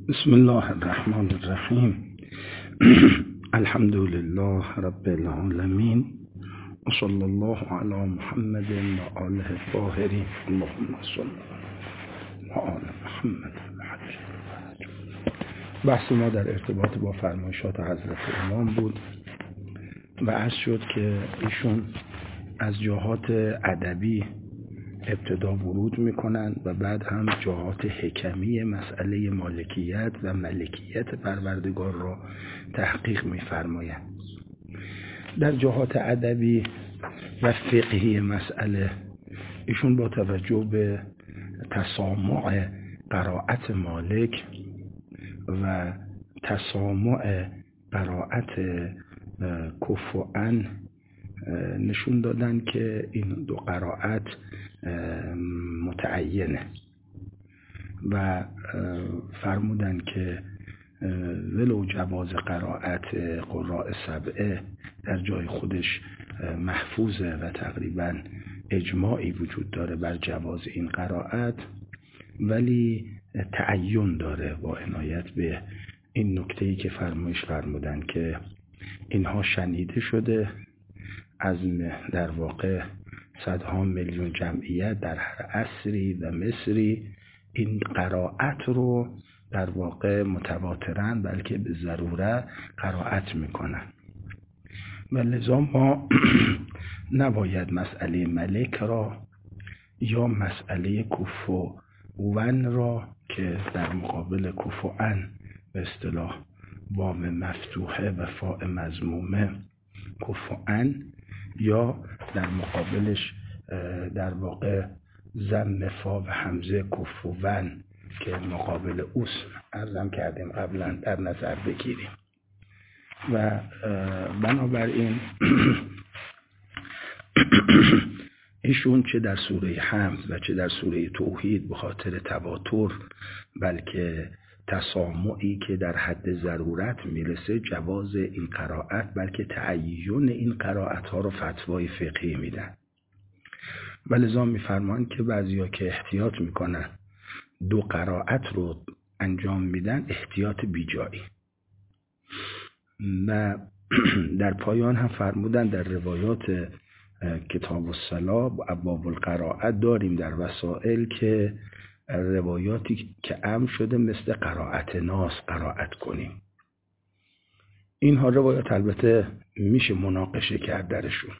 بسم الله الرحمن الرحیم. الحمد لله رب العالمین و صلی الله علی محمد و آله الطاهرین. اللهم صل و آل محمد. بحث ما در ارتباط با فرمایشات حضرت امام بود و عرض شد که ایشون از جهات ادبی ابتدا ورود میکنن و بعد هم جهات حکمی مسئله مالکیت و ملکیت پروردگار را تحقیق میفرمایند. در جهات ادبی و فقهی مسئله ایشون با توجه به تسامع قرائت مالک و تسامع قرائت کفوان نشون دادن که این دو قرائت متعینه و فرمودن که ولو جواز قرائت قراء سبعه در جای خودش محفوظه و تقریبا اجماعی وجود داره بر جواز این قرائت، ولی تعین داره با عنایت به این نکته‌ای که فرمودن که اینها شنیده شده از در واقع صدها میلیون جمعیت در هر عصری و مصری این قرائت رو در واقع متواترن بلکه به ضروره قرائت میکنن و لذا ما نباید مسئله ملک را یا مسئله کفوان را که در مقابل کفوان به اصطلاح وام مفتوحه و فاء مضمومه کفوان یا در مقابلش در واقع ضم فا و همزه کفوان که مقابل اوس عرضم کردیم قبلا در نظر بگیریم. و بنابراین ایشون چه در سوره حمد و چه در سوره توحید به خاطر تواتر بلکه تسامعی که در حد ضرورت میرسه جواز این قرائت بلکه تعین این قرائت ها رو فتوای فقهی میدن و لذا میفرمان که بعضیا که احتیاط میکنن دو قرائت رو انجام میدن احتیاط بیجایی. و در پایان هم فرمودن در روایات کتاب الصلاة و ابواب القرائت داریم در وسائل که روایاتی که امر شده مثل قرائت ناس قرائت کنیم. اینها روایات البته میشه مناقشه کرد درشون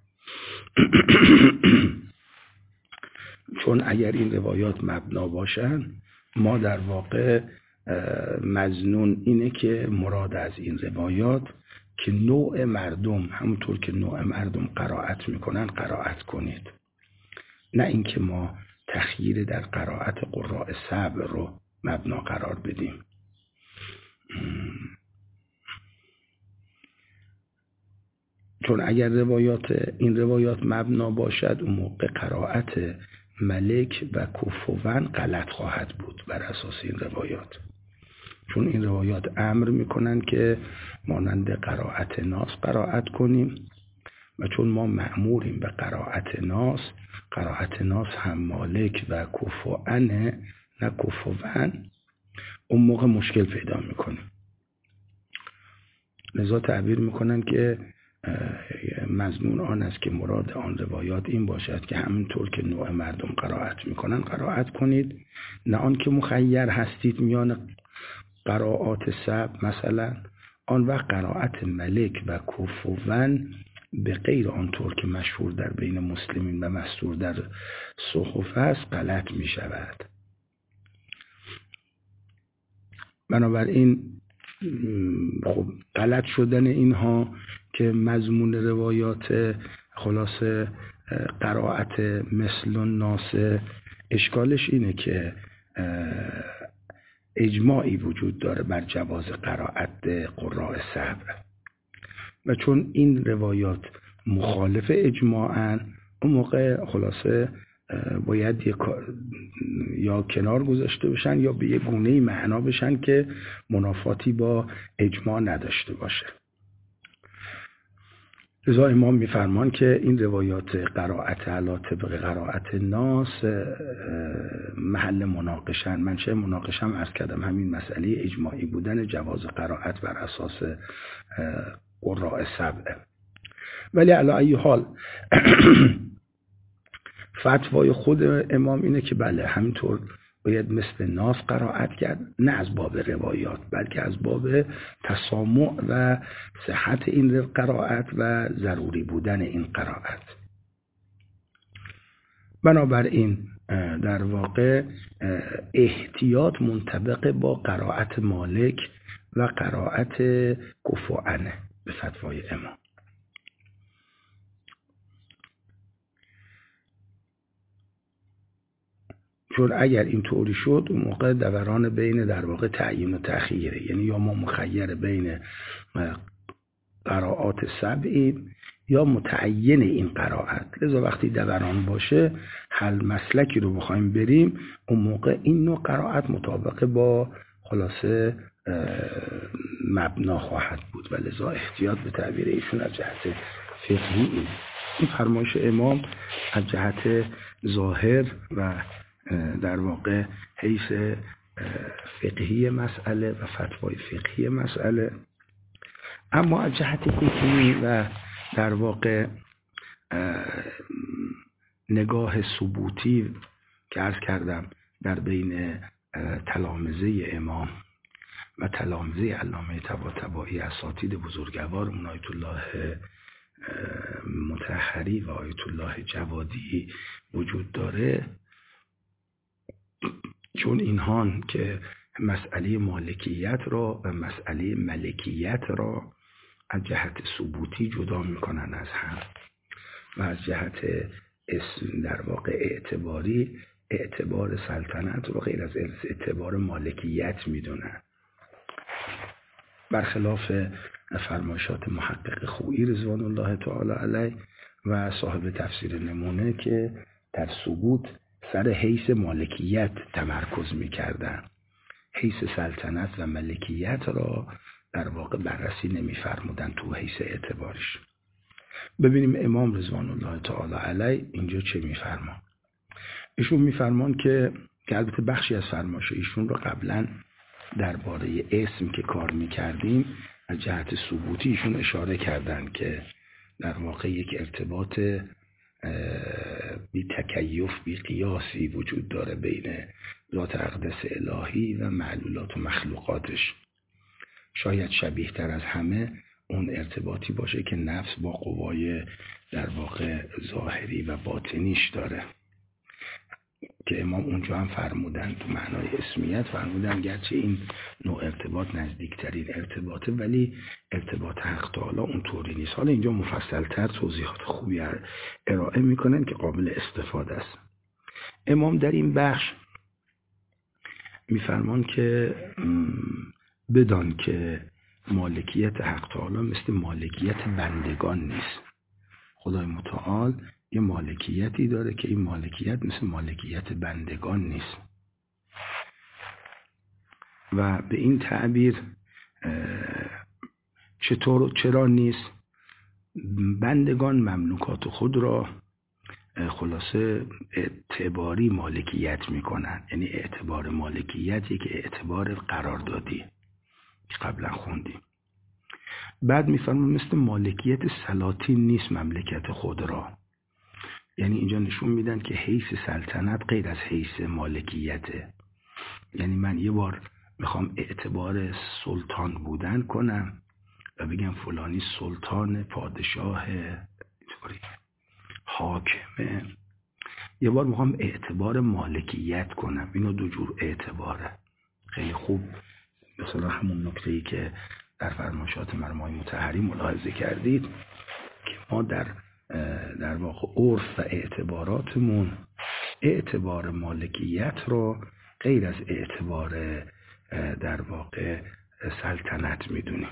چون اگر این روایات مبنا باشن ما در واقع مظنون اینه که مراد از این روایات که نوع مردم همونطور که نوع مردم قرائت میکنن قرائت کنید، نه اینکه ما تخییر در قرائت قراء سبع رو مبنا قرار بدیم. چون اگر این روایات مبنا باشد اون موقع قرائت ملک و کفوان غلط خواهد بود بر اساس این روایات، چون این روایات امر میکنن که مانند قرائت ناس قرائت کنیم و چون ما مأموریم به قرائت ناس هم مالک و کفوان نه کفوان، اون موقع مشکل پیدا میکنیم. لذا تعبیر میکنن که مضمون آن است که مراد آن روایات این باشد که همینطور که نوع مردم قرائت میکنن قرائت کنید، نه آن که مخیر هستید میان قرائات سبع مثلا آن وقت قرائت ملک و کفوان به غیر آنطور که مشهور در بین مسلمین و مستور در صحف است غلط می شود. بنابراین خب غلط شدن اینها که مضمون روایات خلاصه قرائت مثل الناس اشکالش اینه که اجماعی وجود داره بر جواز قرائت قراء سبع و چون این روایات مخالف اجماعن اون موقع خلاصه باید یا کنار گذاشته بشن یا به یک گونه‌ای معنا بشن که منافاتی با اجماع نداشته باشه. لذا امام میفرمان که این روایات قرائت علی طبق قرائت ناس محل مناقشن. منشه مناقشم عرض کردم همین مسئله اجماعی بودن جواز قرائت بر اساس قراء سبعه. ولی علی ای حال فتوای خود امام اینه که بله همینطور باید مثل ناس قرائت کرد، نه از باب روایات بلکه از باب تسامع و صحت این قرائت و ضروری بودن این قرائت. بنابراین در واقع احتیاط منطبق با قرائت مالک و قرائت کفوعنه به فتوای امام. چون اگر این طوری شد اون موقع دوران بین در واقع تعیین و تأخیره، یعنی یا ما مخیر بین قرائات سبعیم یا متعین این قرائت. لذا وقتی دوران باشه حل مسلکی رو بخوایم بریم اون موقع این نوع قرائت مطابق با خلاصه مبنا خواهد بود و لذا احتیاط به تعبیر ایشون از جهت فقهی این فرمایش امام از جهت ظاهر و در واقع حیث فقهی مسئله و فتوای فقهی مسئله. اما از جهت فقهی و در واقع نگاه ثبوتی که عرض کردم در بین تلامذه امام و تلامذه علامه طباطبایی اساتید بزرگوار آیت الله مطهری و آیت الله جوادی وجود داره، چون اینهان که مسئله مالکیت را و مسئله ملکیت را از جهت ثبوتی جدا میکنن از هم و از جهت در واقع اعتباری اعتبار سلطنت رو غیر از اعتبار مالکیت میدونن، برخلاف فرمایشات محقق خویی رضوان الله تعالی علیه و صاحب تفسیر نمونه که در ثبوت سر حیث مالکیت تمرکز میکردن، حیث سلطنت و ملکیت را در واقع بررسی نمیفرمودن تو حیث اعتبارش. ببینیم امام رضوان الله تعالی علیه اینجا چه میفرمان. ایشون میفرمان که البته بخشی از فرمایش ایشون رو قبلا درباره اسم که کار میکردیم از جهت ثبوتی ایشون اشاره کردن که در واقع یک ارتباط بی تکیف بی قیاسی وجود داره بین ذات اقدس الهی و معلولات و مخلوقاتش. شاید شبیه تر از همه اون ارتباطی باشه که نفس با قوای در واقع ظاهری و باطنیش داره که امام اونجا هم فرمودن تو معنای اسمیت فرمودن گرچه این نوع ارتباط نزدیکترین ارتباطه ولی ارتباط حق تعالی اونطوری نیست. حالا اینجا مفصلتر توضیحات خوبی ارائه میکنن که قابل استفاده است. امام در این بخش میفرمان که بدان که مالکیت حق تعالی مثل مالکیت بندگان نیست. خدای متعال یه مالکیتی داره که این مالکیت مثل مالکیت بندگان نیست و به این تعبیر چرا نیست؟ بندگان مملوکات خود را خلاصه اعتباری مالکیت میکنن، یعنی اعتبار مالکیتی که اعتبار قراردادی که قبلا خوندیم. بعد میفرمون مثل مالکیت سلاطین نیست مملکت خود را، یعنی اینجا نشون میدن که حیث سلطنت غیر از حیث مالکیته. یعنی من یه بار میخوام اعتبار سلطان بودن کنم و بگم فلانی سلطان، پادشاه، حاکمه. یه بار میخوام اعتبار مالکیت کنم. اینو دو جور اعتباره. خیلی خوب مثلا همون نکته‌ای که در فرمایشات مرحوم مطهری ملاحظه کردید که ما در واقع عرف و اعتباراتمون اعتبار مالکیت رو غیر از اعتبار در واقع سلطنت میدونیم.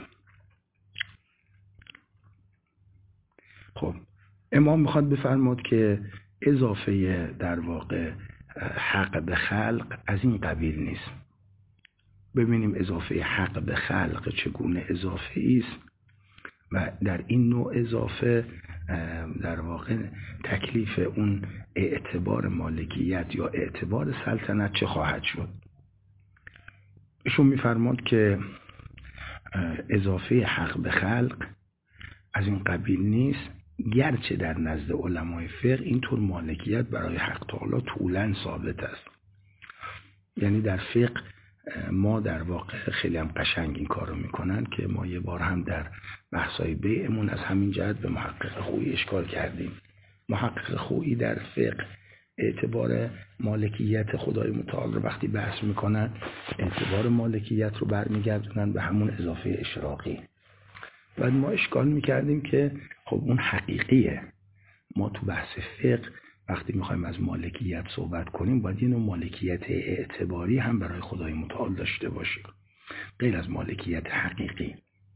خب امام میخواد بفرماد که اضافه در واقع حق به خلق از این قبیل نیست. ببینیم اضافه حق به خلق چگونه اضافه است و در این نوع اضافه در واقع تکلیف اون اعتبار مالکیت یا اعتبار سلطنت چه خواهد شد؟ ایشون میفرماد که اضافه حق به خلق از این قبیل نیست، گرچه در نزد علمای فقه اینطور مالکیت برای حق تعالی طولاً ثابت است. یعنی در فقه ما در واقع خیلی هم قشنگ این کارو میکنن که ما یه بار هم در بحثای بیعمون از همین جهت به محقق خویی اشکال کردیم. محقق خویی در فقه اعتبار مالکیت خدای متعال رو وقتی بحث میکنن اعتبار مالکیت رو برمیگردونن به همون اضافه اشراقی. بعد ما اشکال میکردیم که خب اون حقیقیه. ما تو بحث فقه وقتی میخوایم از مالکیت صحبت کنیم باید یه نوع مالکیت اعتباری هم برای خدای متعال داشته باشیم، غیر از مالکیت حقیقی.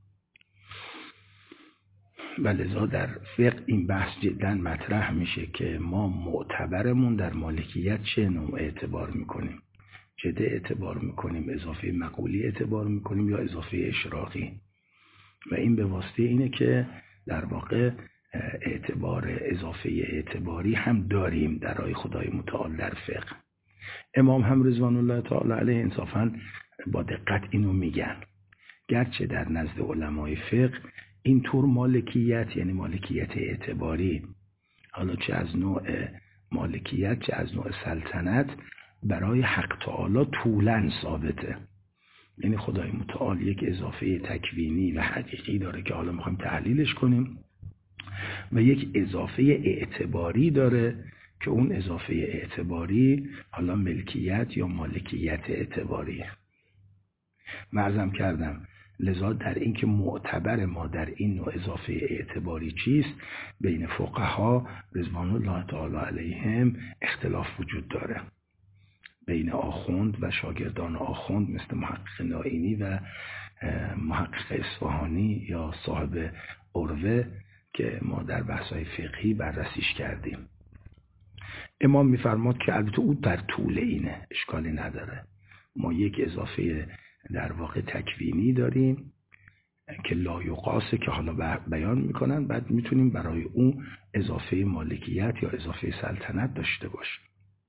و لذا در فقه این بحث جدا مطرح میشه که ما معتبرمون در مالکیت چه نوع اعتبار میکنیم، جده اعتبار میکنیم، اضافه مقولی اعتبار میکنیم یا اضافه اشراقی. و این به واسطه اینه که در واقع اعتبار اضافه اعتباری هم داریم در راه خدای متعال در فقه. امام هم رضوان الله تعالی علیه انصافاً با دقت اینو میگن، گرچه در نزد علمای فقه اینطور مالکیت یعنی مالکیت اعتباری، حالا چه از نوع مالکیت چه از نوع سلطنت، برای حق تعالی طولاً ثابته. یعنی خدای متعال یک اضافه تکوینی و حقیقی داره که حالا میخوایم تحلیلش کنیم و یک اضافه اعتباری داره که اون اضافه اعتباری حالا ملکیت یا مالکیت اعتباریه. معظم کردم لذا در این که معتبر ما در این نوع اضافه اعتباری چیست بین فقها رضوان الله تعالی علیهم اختلاف وجود داره، بین آخوند و شاگردان آخوند مثل محقق نائینی و محقق اصفهانی یا صاحب عروه که ما در بحث‌های فقهی بررسیش کردیم. امام میفرماد که البته او در طول اینه، اشکالی نداره. ما یک اضافه در واقع تکوینی داریم که لایقاسه که حالا بیان میکنن، بعد میتونیم برای اون اضافه مالکیت یا اضافه سلطنت داشته باشیم.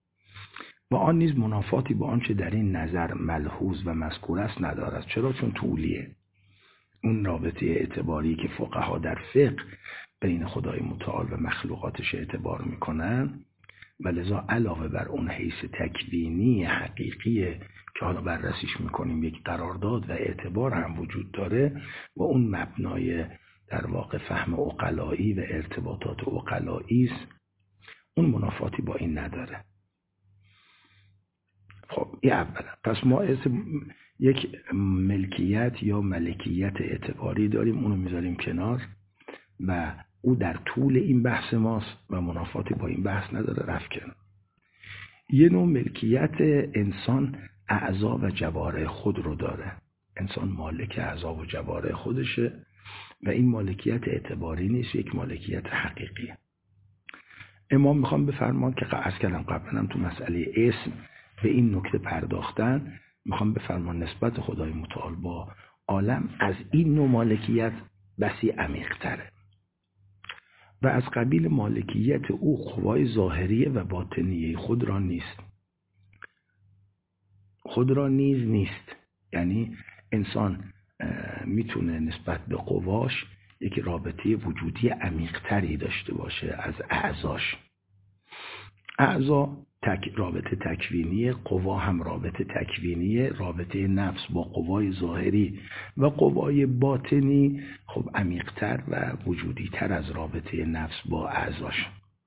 و آن نیز منافاتی با آنچه در این نظر ملحوظ و مذکور است ندارد. چرا؟ چون طولیه. اون رابطه اعتباری که فقها در فقه بین خدای متعال و مخلوقاتش اعتبار میکنن و لذا علاوه بر اون حیث تکوینی حقیقی که حالا بررسیش میکنیم یک قرارداد و اعتبار هم وجود داره و اون مبنای در واقع فهم عقلایی و ارتباطات عقلایی است، اون منافاتی با این نداره. خب این اولا. پس ما یک ملکیت یا ملکیت اعتباری داریم، اونو میذاریم کنار و او در طول این بحث ماست و منافاتی با این بحث نداره، رفت کنار. یه نوع ملکیت انسان اعضا و جوارح خود رو داره. انسان مالک اعضا و جوارح خودشه و این مالکیت اعتباری نیست، یک مالکیت حقیقیه. امام میخوام بفرمان که از کلام قبلا تو مسئله اسم به این نکته پرداختن، میخوام بفرمان نسبت خدای متعال با عالم از این نوع مالکیت بسی عمیق‌تره و از قبیل مالکیت او قوای ظاهریه و باطنیه خود را نیز نیست. یعنی انسان میتونه نسبت به قواش یک رابطه وجودی عمیق‌تری داشته باشه از اعضاش. اعضا رابطه تکوینیه، قوا هم رابطه تکوینیه، رابطه نفس با قوای ظاهری و قوای باطنی خب عمیق‌تر و وجودی‌تر از رابطه نفس با اعضاش.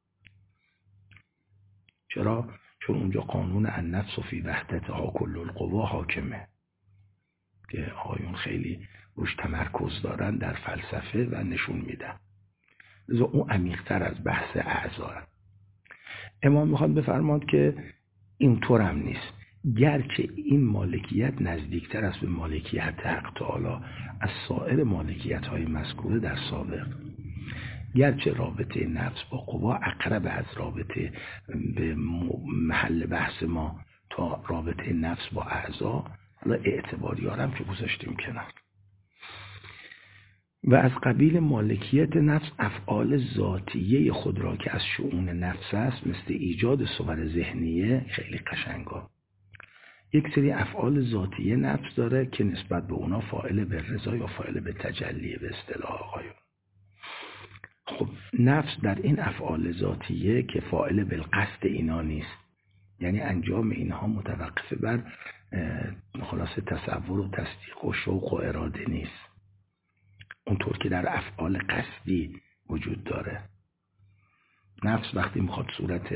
چرا؟ چون اونجا قانون النفس فی وحدتها کل القوا حاکمه که آقایون خیلی روش تمرکز دارن در فلسفه و نشون میدن. لذا اون عمیق‌تر از بحث اعضا. امام میخواد بفرماد که اینطور هم نیست، گرچه این مالکیت نزدیکتر است به مالکیت حق تعالی از سایر مالکیت های مذکوره در سابق، گرچه رابطه نفس با قوا اقرب از رابطه به محل بحث ما تا رابطه نفس با اعضا، حالا اعتباری هم که گذاشتیم کنار. و از قبیل مالکیت نفس افعال ذاتیه خود را که از شؤون نفس است، مثل ایجاد صور ذهنیه، خیلی قشنگا یک سری افعال ذاتیه نفس داره که نسبت به اونا فاعل به رضا یا فاعل به تجلیه به اصطلاح آقایون. خب نفس در این افعال ذاتیه که فاعل بالقصد اینا نیست، یعنی انجام اینها متوقف بر خلاصه تصور و تصدیق و شوق و اراده نیست، اونطور که در افعال قصدی وجود داره. نفس وقتی میخواد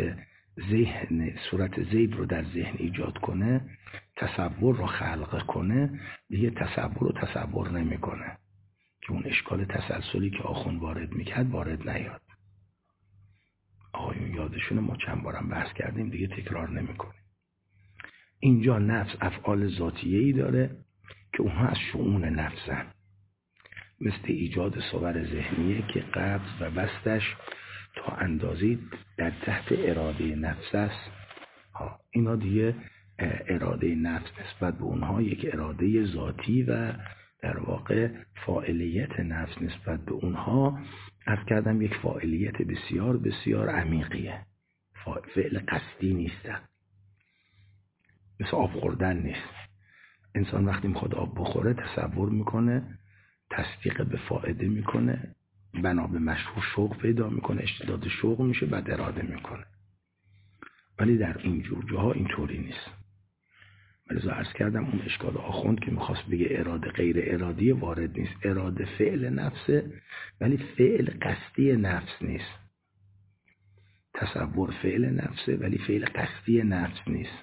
صورت زید رو در ذهن ایجاد کنه، تصور رو خلق کنه، دیگه تصور نمیکنه که اون اشکال تسلسلی که آخوند وارد میکرد وارد نیاد. آقایون یادشونه، ما چند بارم بحث کردیم، دیگه تکرار نمیکنیم. اینجا نفس افعال ذاتیه‌ای داره که اونها از شؤون نفسن، مثل ایجاد صور ذهنیه که قبض و بستش تا اندازی در تحت اراده نفس است. اینا دیگه اراده نفس نسبت به اونها یک اراده ذاتی و در واقع فاعلیت نفس نسبت به اونها عرض کردم یک فاعلیت بسیار بسیار عمیقیه، فعل قصدی نیستن، مثل آب خوردن نیست. انسان وقتی میخواد آب بخوره تصور میکنه، تصدیق به فائده میکنه، بنا به مشروع شوق پیدا میکنه، اشتداد شوق میشه، بعد اراده میکنه. ولی در اینجور جاها اینطوری نیست. لذا عرض کردم اون اشکال آخوند که میخواست بگه اراده غیر ارادی وارد نیست. اراده فعل نفسه ولی فعل قصدی نفس نیست. تصور فعل نفسه ولی فعل قصدی نفس نیست.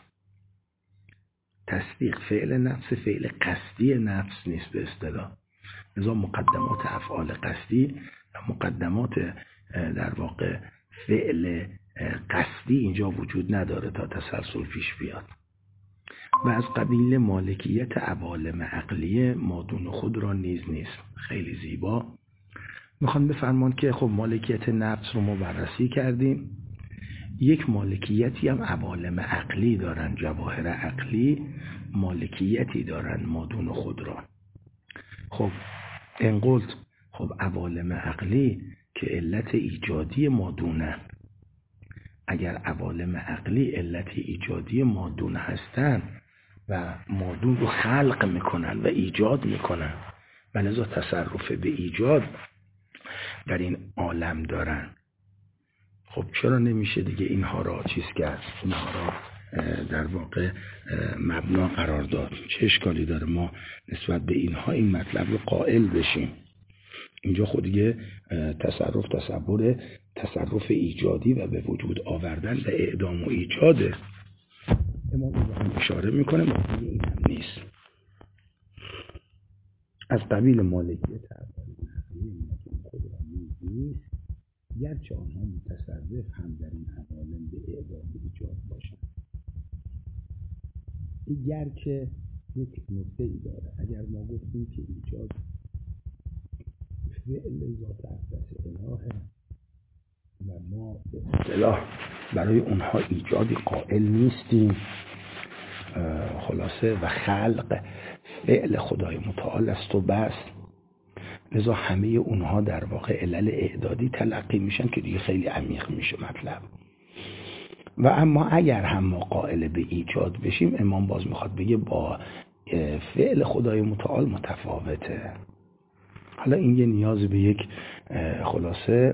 تصدیق فعل نفس فعل قصدی نفس نیست به اصطلاح. لذا مقدمات افعال قصدی و مقدمات در واقع فعل قصدی اینجا وجود نداره تا تسلسل پیش بیاد. و از قبیل مالکیت عوالم عقلیه مادون خود را نیز نیست. خیلی زیبا میخوان بفرمان که خب مالکیت نفس رو ما بررسی کردیم، یک مالکیتی هم عوالم عقلی دارن، جواهر عقلی مالکیتی دارن مادون خود را. خب انقلت خب عوالم عقلی که علت ایجادی مادونن، اگر عوالم عقلی علت ایجادی مادون هستن و مادون رو خلق میکنن و ایجاد میکنن و لذا تصرف به ایجاد در این عالم دارن، خب چرا نمیشه دیگه اینها را چیز کرد، اینها را در واقع مبنا قرار داد؟ چه اشکالی داره ما نسبت به اینها این مطلب رو قائل بشیم؟ اینجا خود دیگه تصرف ایجادی و به وجود آوردن و اعدام و ایجاده. امام هم اشاره میکنه موضوع این هم نیست. از قبیل مالکیت عوالم خود را نیست، گرچه آنها متصرف هم در این عوالم به اعدام و ایجاد باشند. این گرچه یک نکته ای داره. اگر ما گفتیم که ایجاد فعل ذات اقدس الهه و ما به اصطلاح برای اونها ایجادی قائل نیستیم، خلاصه و خلق فعل خدای متعال است و بس، لذا همه اونها در واقع علل اعدادی تلقی میشن که دیگه خیلی عمیق میشه مطلب. و اما اگر هم ما قائل به ایجاد بشیم، امام باز میخواد بگه با فعل خدای متعال متفاوته. حالا این یه نیاز به یک خلاصه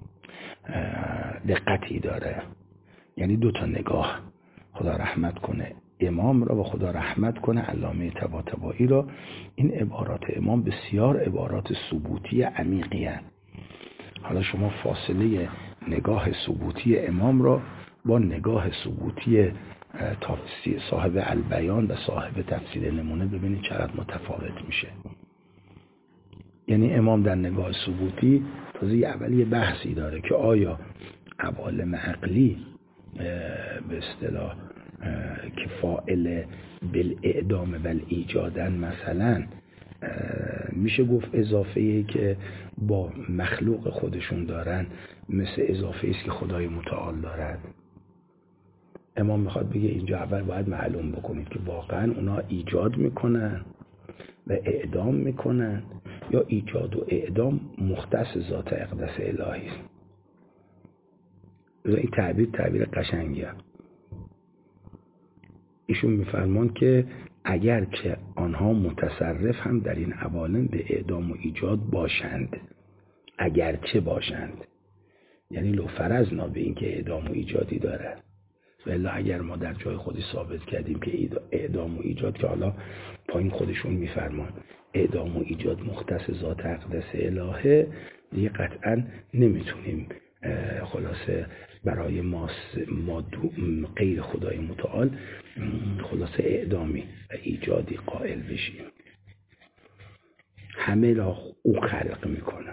دقتی داره، یعنی دو تا نگاه. خدا رحمت کنه امام را و خدا رحمت کنه علامه طباطبایی را. این عبارات امام بسیار عبارات ثبوتی عمیقی هستند. حالا شما فاصله نگاه ثبوتی امام را با نگاه ثبوتی صاحب البیان و صاحب تفسیر نمونه ببینید چقدر متفاوت میشه. یعنی امام در نگاه ثبوتی تازه اولی بحثی داره که آیا عوالم عقلی به اصطلاح که فاعل بالاعدام و ایجادن مثلا میشه گفت اضافه‌ای که با مخلوق خودشون دارن مثل اضافه‌ای است که خدای متعال دارد. امام میخواد بگه اینجا اول باید معلوم بکنید که واقعا اونا ایجاد میکنن و اعدام میکنن یا ایجاد و اعدام مختص ذات اقدس الهی است. این تعبیر قشنگیه. ایشون میفرمان که اگر که آنها متصرف هم در این عوالم به اعدام و ایجاد باشند، اگرچه باشند، یعنی لو فرضنا به این که اعدام و ایجادی دارد، ولی اگر ما در جای خودی ثابت کردیم که اعدام و ایجاد، که حالا پایین خودشون میفرمان اعدام و ایجاد مختص ذات اقدس الهه، دیگه قطعا نمیتونیم خلاصه برای ما غیر خدای متعال خلاصه اعدامی و ایجادی قائل بشیم. همه را او خلق میکنه.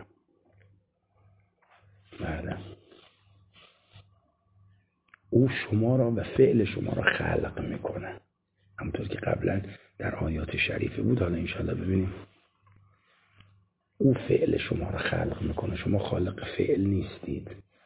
بله، او شما را و فعل شما را خلق میکنه، همونطور که قبلا در آیات شریفه بود. حالا انشاءالله ببینیم. او فعل شما را خلق میکنه، شما خالق فعل نیستید.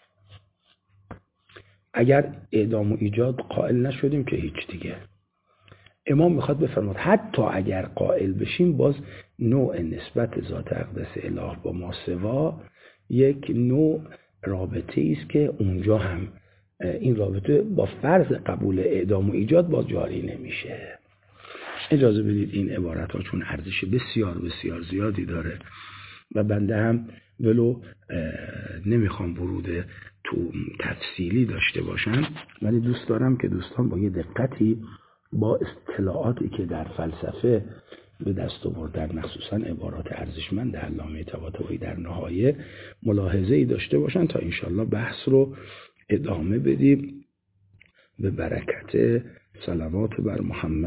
اگر اعدام و ایجاد قائل نشدیم که هیچ دیگه. امام میخواد بفرماد حتی اگر قائل بشیم، باز نوع نسبت ذات اقدس اله با ما سوا یک نوع رابطه است که اونجا هم این رابطه با فرض قبول اعدام و ایجاد باز جاری نمیشه. اجازه بدید این عبارت ها چون ارزش بسیار بسیار زیادی داره و بنده هم ولو نمیخوام ورود تو تفصیلی داشته باشم، ولی دوست دارم که دوستان با یه دقتی با اصطلاحاتی که در فلسفه به دست آوردن، مخصوصا عبارات ارزشمند علامه طباطبایی در نهایه، ملاحظه‌ای داشته باشن تا انشالله بحث رو ادامه بدیم به برکت صلوات بر محمد